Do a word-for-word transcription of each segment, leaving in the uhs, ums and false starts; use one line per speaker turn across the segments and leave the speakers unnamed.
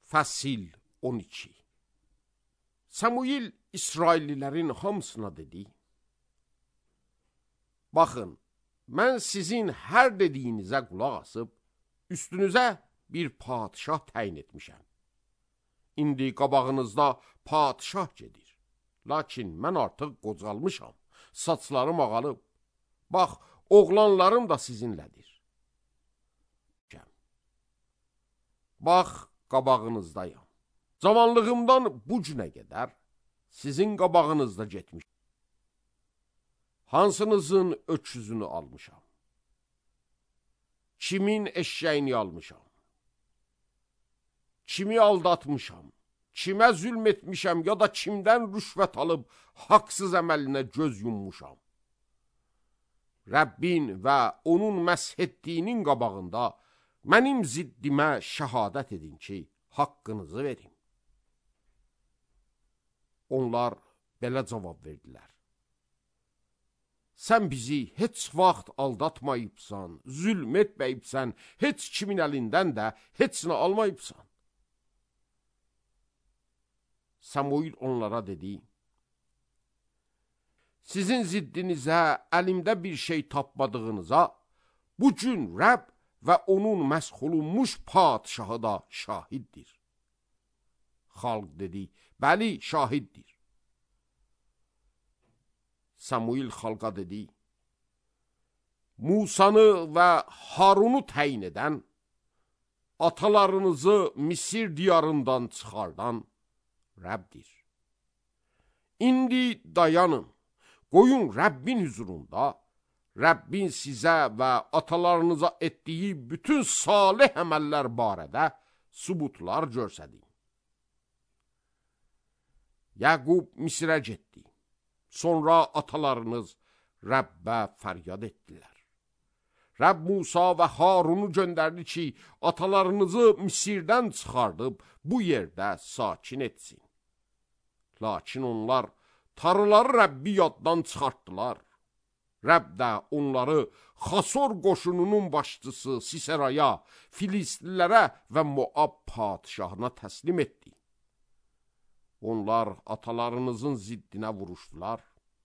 Fəsil on iki. Samuel İsraillilərin hamısına dedi: Baxın, mən sizin hər dediyinizə qulaq asıb, üstünüzə bir padişah təyin etmişəm. İndi qabağınızda padişah gedir. Lakin mən artıq qocalmışam, saçlarım ağalıb. Bax, oğlanlarım da sizinlədir. Bax, qabağınızdayım. Cavanlığımdan bu günə qədər sizin qabağınızda getmiş. Hansınızın öküzünü almışam? Kimin eşeğini almışam? Kimi aldatmışam? Kimə zülm etmişəm ya da kimdən rüşvət alıb haqsız əməlinə göz yummuşam? Rəbbin və onun məsh etdiyinin qabağında mənim ziddimə şəhadət edin ki, haqqınızı verin. Onlar belə cavab verdilər: Sən bizi heç vaxt aldatmayıbsan, zülm etməyibsən, heç kimin əlindən də heç nə almayıbsan. Samuel onlara dedi: Sizin ziddinizə əlimdə bir şey tapmadığınıza bu gün Rəbb və onun məsh olunmuş padişahı da şahiddir. Xalq dedi: Bəli, şahiddir. Samuel xalqa dedi: Musanı və Harunu təyin edən, atalarınızı Misir diyarından çıxardan Rəbbdir. İndi dayanın, qoyun Rəbbin huzurunda, Rəbbin sizə və atalarınıza etdiyi bütün salih əməllər barədə sübutlar görsədin. Yaqub Misrə getdi. Sonra atalarınız Rəbbə fəryad etdilər. Rəbb Musa və Harunu göndərdi ki, atalarınızı Misirdən çıxardıb bu yerdə sakin etsin. Lakin onlar tarıları Rəbbi yaddan çıxartdılar. Rəbb də onları Xasor qoşununun başçısı Siseraya, Filistlilərə və Moab padişahına təslim etdi. Onlar atalarınızın ziddinə vuruşdular.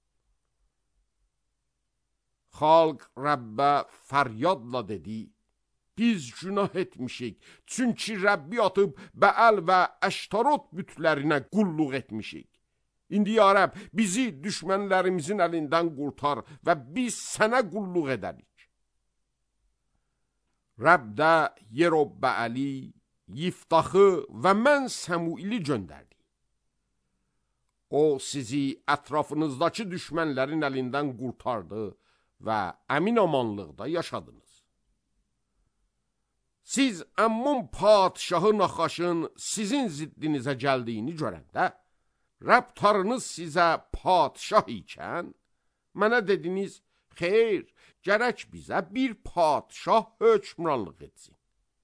Xalq Rəbbə fəryadla dedi: Biz günah etmişik, çünki Rəbbi atıb Bəəl və Əştarot bütlərinə qulluq etmişik. İndi ya Rəbb, bizi düşmənlərimizin əlindən qurtar və biz sənə qulluq edərik. Rəbb də Yerobəəli, Yiftaxı və mən Samueli göndərdi. O sizi ətrafınızdakı düşmənlərin əlindən qurtardı və əmin amanlıqda yaşadınız. Siz Əmmon padişahı Naxaşın sizin ziddinizə gəldiyini görəndə, Rəbb tarınız sizə padişah ikən, mənə dediniz: Xeyr, gərək bizə bir padişah hökmranlıq etsin.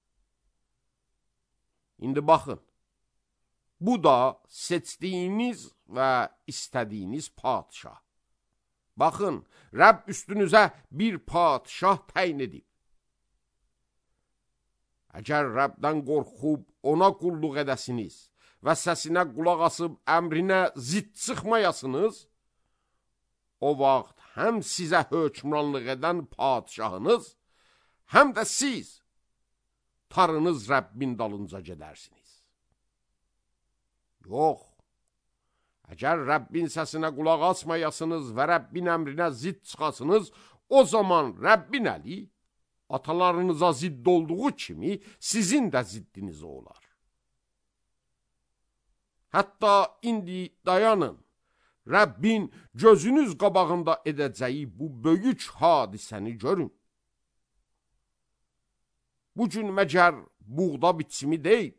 İndi baxın, bu da seçdiyiniz və istədiyiniz padişah. Baxın, Rəbb üstünüzə bir padişah təyin edib. Əgər Rəbdən qorxub ona qulluq edəsiniz və səsinə qulaq asıb əmrinə zidd çıxmayasınız, o vaxt həm sizə hökmranlıq edən padişahınız, həm də siz tarınız Rəbbin dalınca gedərsiniz. Yox, əgər Rəbbin səsinə qulaq asmayasınız və Rəbbin əmrinə zidd çıxasınız, o zaman Rəbbin əli atalarınıza zidd olduğu kimi sizin də ziddiniz olar. Hətta indi dayanın, Rəbbin gözünüz qabağında edəcəyi bu böyük hadisəni görün. Bugün məgər buğda biçimi deyil.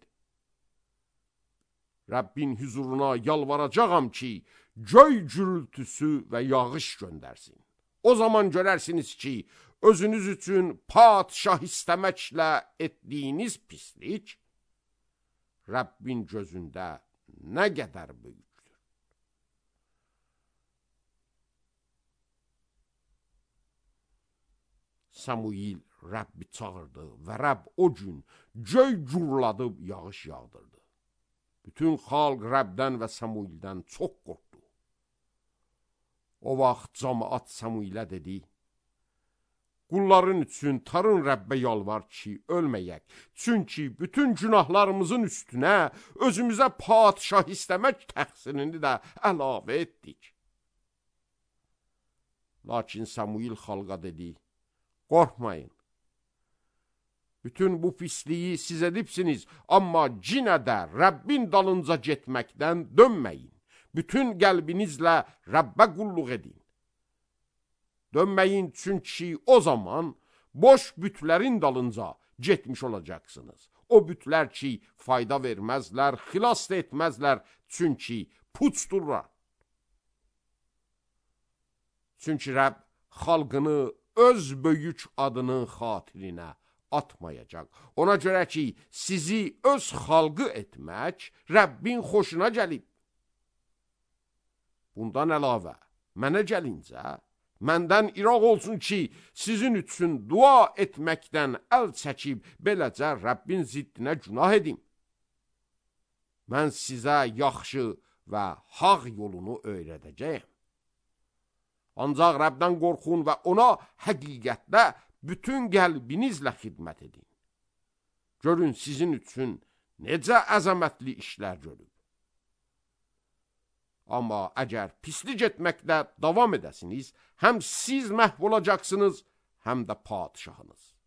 Rəbbin huzuruna yalvaracağam ki, göy gürültüsü və yağış göndərsin. O zaman görərsiniz ki, özünüz üçün padişah istəməklə etdiyiniz pislik, Rəbbin gözündə nə qədər böyükdür. Samuel Rəbbi çağırdı və Rəbb o gün göy gurladıb yağış yağdırdı. Bütün xalq Rəbdən və Samuildən çox qorxdu. O vaxt cəmaət Samuilə dedi: Qulların üçün tarın Rəbbə yalvar ki, ölməyək. Çünki bütün günahlarımızın üstünə özümüzə padişah istəmək təqsirini də əlavə etdik. Lakin Samuil xalqa dedi: Qorxmayın. Bütün bu pisliyi siz edibsiniz, amma cinə də Rəbbin dalınca getməkdən dönməyin. Bütün qəlbinizlə Rəbbə qulluq edin. Dönməyin, çünki o zaman boş bütlərin dalınca getmiş olacaqsınız. O bütlər ki, fayda verməzlər, xilas da etməzlər, çünki puçdurlar. Çünki Rəbb xalqını öz böyük adının xatirinə atmayacaq. Ona görə ki, sizi öz xalqı etmək Rəbbin xoşuna gəlib. Bundan əlavə, mənə gəlincə, məndən iraq olsun ki, sizin üçün dua etməkdən əl çəkib, beləcə Rəbbin ziddinə günah edim. Mən sizə yaxşı və haq yolunu öyrədəcəyəm. Ancaq Rəbdən qorxun və ona həqiqətdə bütün qəlbinizlə xidmət edin. Görün sizin üçün necə əzəmətli işlər görüb. Amma əgər pislik etməkdə davam edəsiniz, həm siz məhv olacaqsınız, həm də padişahınız.